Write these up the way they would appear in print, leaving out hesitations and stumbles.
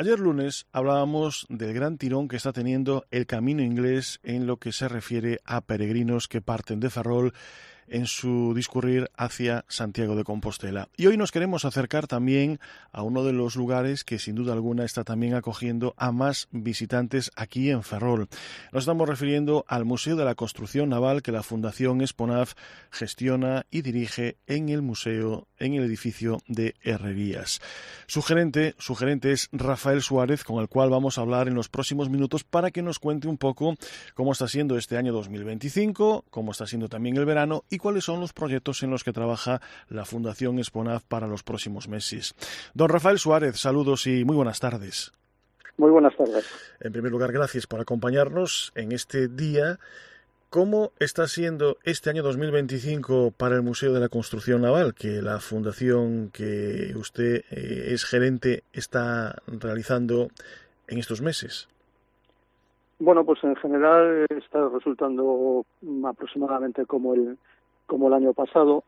Ayer lunes hablábamos del gran tirón que está teniendo el Camino Inglés en lo que se refiere a peregrinos que parten de Ferrol en su discurrir hacia Santiago de Compostela. Y hoy nos queremos acercar también a uno de los lugares que sin duda alguna está también acogiendo a más visitantes aquí en Ferrol. Nos estamos refiriendo al Museo de la Construcción Naval que la Fundación Esponaf gestiona y dirige en el museo, en el edificio de Herrerías. Su gerente es Rafael Suárez, con el cual vamos a hablar en los próximos minutos para que nos cuente un poco cómo está siendo este año 2025, cómo está siendo también el verano y cuáles son los proyectos en los que trabaja la Fundación Esponaf para los próximos meses. Don Rafael Suárez, saludos y muy buenas tardes. Muy buenas tardes. En primer lugar, gracias por acompañarnos en este día. ¿Cómo está siendo este año 2025 para el Museo de la Construcción Naval, que la fundación que usted es gerente está realizando en estos meses? Bueno, pues en general está resultando aproximadamente como el año pasado.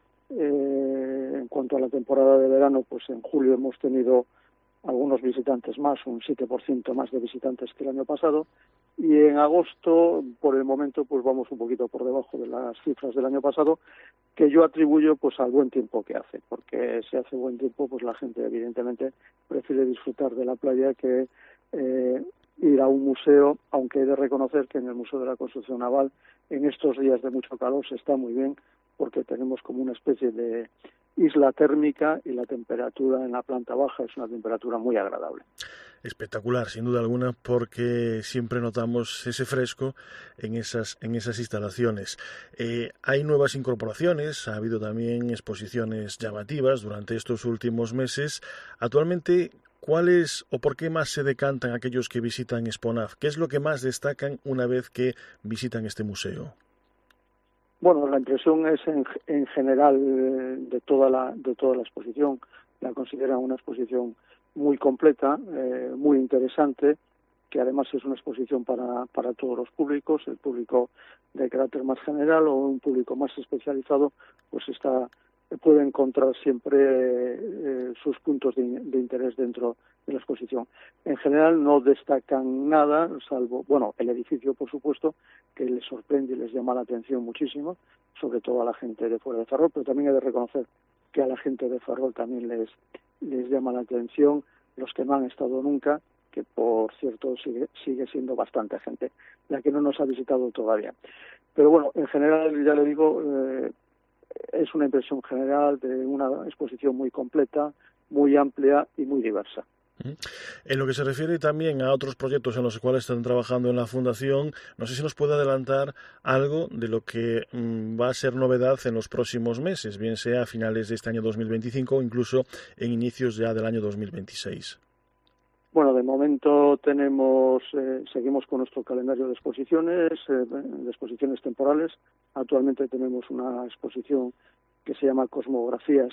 En cuanto a la temporada de verano, pues en julio hemos tenido algunos visitantes más, un 7% más de visitantes que el año pasado, y en agosto, por el momento, pues vamos un poquito por debajo de las cifras del año pasado, que yo atribuyo pues al buen tiempo que hace, porque si hace buen tiempo, pues la gente evidentemente prefiere disfrutar de la playa que ir a un museo, aunque he de reconocer que en el Museo de la Construcción Naval, en estos días de mucho calor, se está muy bien, porque tenemos como una especie de isla térmica y la temperatura en la planta baja es una temperatura muy agradable. Espectacular, sin duda alguna, porque siempre notamos ese fresco en esas instalaciones. Hay nuevas incorporaciones, ha habido también exposiciones llamativas durante estos últimos meses. Actualmente, ¿cuáles o por qué más se decantan aquellos que visitan Esponaf? ¿Qué es lo que más destacan una vez que visitan este museo? Bueno, la impresión es en general de toda la exposición. La consideran una exposición muy completa, muy interesante, que además es una exposición para todos los públicos, el público de carácter más general o un público más especializado, pues puede encontrar siempre sus puntos de interés dentro de la exposición. En general no destacan nada, salvo, bueno, el edificio, por supuesto, que les sorprende y les llama la atención muchísimo, sobre todo a la gente de fuera de Ferrol, pero también he de reconocer que a la gente de Ferrol también les llama la atención, los que no han estado nunca, que por cierto sigue siendo bastante gente, la que no nos ha visitado todavía. Pero bueno, en general, ya le digo, es una impresión general de una exposición muy completa, muy amplia y muy diversa. En lo que se refiere también a otros proyectos en los cuales están trabajando en la Fundación, no sé si nos puede adelantar algo de lo que va a ser novedad en los próximos meses, bien sea a finales de este año 2025 o incluso en inicios ya del año 2026. Bueno, de momento seguimos con nuestro calendario de exposiciones temporales. Actualmente tenemos una exposición que se llama Cosmografías,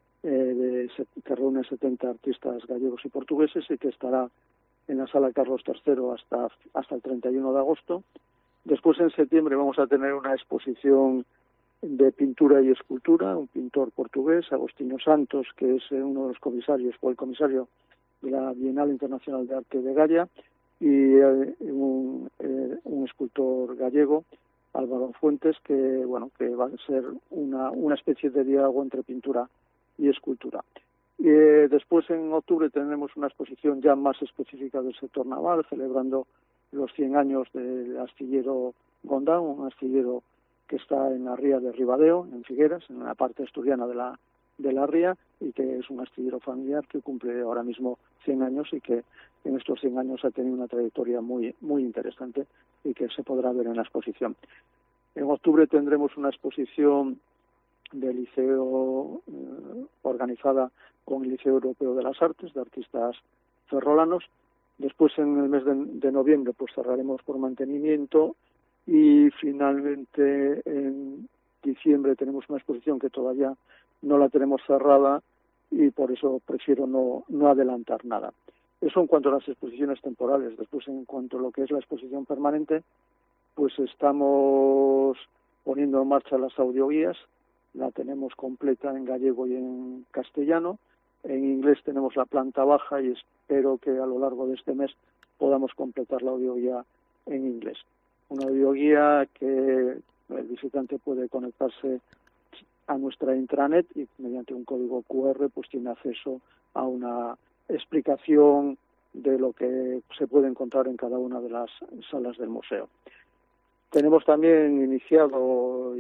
que reúne 70 artistas gallegos y portugueses y que estará en la Sala Carlos III hasta el 31 de agosto. Después, en septiembre, vamos a tener una exposición de pintura y escultura, un pintor portugués, Agostinho Santos, que es uno de los comisarios, o el comisario de la Bienal Internacional de Arte de Gaya, y un escultor gallego, Álvaro Fuentes, que va a ser una especie de diálogo entre pintura y escultura. Después, en octubre, tenemos una exposición ya más específica del sector naval, celebrando los 100 años del astillero Gondán, un astillero que está en la ría de Ribadeo, en Figueras, en la parte asturiana de la ría, y que es un astillero familiar que cumple ahora mismo 100 años y que en estos 100 años ha tenido una trayectoria muy, muy interesante y que se podrá ver en la exposición. En octubre tendremos una exposición del liceo organizada con el Liceo Europeo de las Artes, de artistas ferrolanos. Después, en el mes de noviembre, pues cerraremos por mantenimiento y finalmente en diciembre tenemos una exposición que todavía no la tenemos cerrada y por eso prefiero no adelantar nada. Eso en cuanto a las exposiciones temporales. Después, en cuanto a lo que es la exposición permanente, pues estamos poniendo en marcha las audioguías. La tenemos completa en gallego y en castellano En inglés tenemos la planta baja y espero que a lo largo de este mes podamos completar la audioguía en inglés. Una audioguía que el visitante puede conectarse a nuestra intranet y mediante un código QR pues tiene acceso a una explicación de lo que se puede encontrar en cada una de las salas del museo. Tenemos también iniciado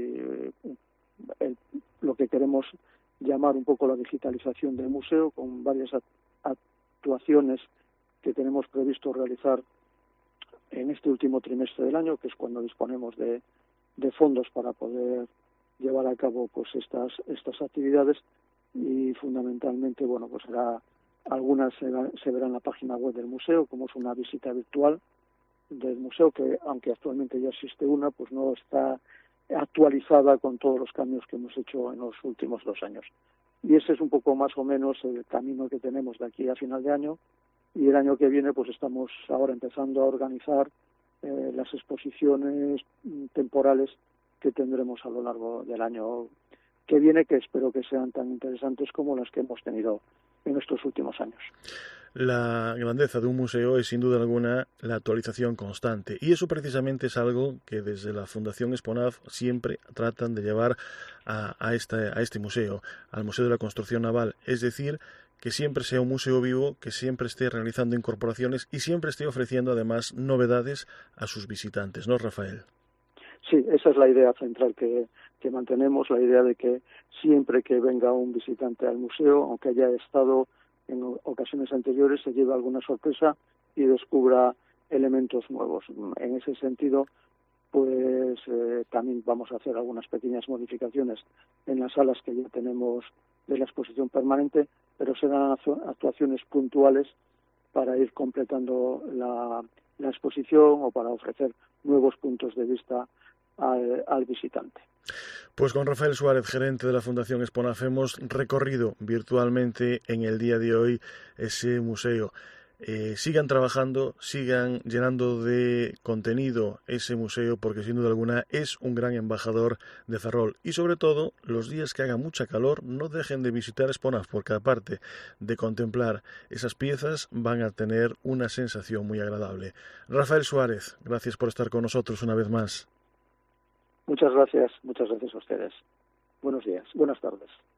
lo que queremos llamar un poco la digitalización del museo, con varias actuaciones que tenemos previsto realizar en este último trimestre del año, que es cuando disponemos de fondos para poder llevar a cabo pues estas actividades, y fundamentalmente pues algunas se verán en la página web del museo, como es una visita virtual del museo, que aunque actualmente ya existe una, pues no está actualizada con todos los cambios que hemos hecho en los últimos 2 años. Y ese es un poco más o menos el camino que tenemos de aquí a final de año, y el año que viene pues estamos ahora empezando a organizar las exposiciones temporales que tendremos a lo largo del año que viene, que espero que sean tan interesantes como las que hemos tenido en estos últimos años. La grandeza de un museo es sin duda alguna la actualización constante, y eso precisamente es algo que desde la Fundación Exponaf siempre tratan de llevar a este museo, al Museo de la Construcción Naval, es decir, que siempre sea un museo vivo, que siempre esté realizando incorporaciones y siempre esté ofreciendo además novedades a sus visitantes, ¿no, Rafael? Sí, esa es la idea central que mantenemos, la idea de que siempre que venga un visitante al museo, aunque haya estado en ocasiones anteriores, se lleve alguna sorpresa y descubra elementos nuevos. En ese sentido, pues también vamos a hacer algunas pequeñas modificaciones en las salas que ya tenemos de la exposición permanente, pero serán actuaciones puntuales para ir completando la exposición o para ofrecer nuevos puntos de vista al visitante. Pues con Rafael Suárez, gerente de la Fundación Exponaf, hemos recorrido virtualmente en el día de hoy ese museo. Sigan trabajando, sigan llenando de contenido ese museo, porque sin duda alguna es un gran embajador de Ferrol. Y sobre todo, los días que haga mucha calor, no dejen de visitar Exponaf, porque aparte de contemplar esas piezas, van a tener una sensación muy agradable. Rafael Suárez, gracias por estar con nosotros una vez más. Muchas gracias a ustedes. Buenos días, buenas tardes.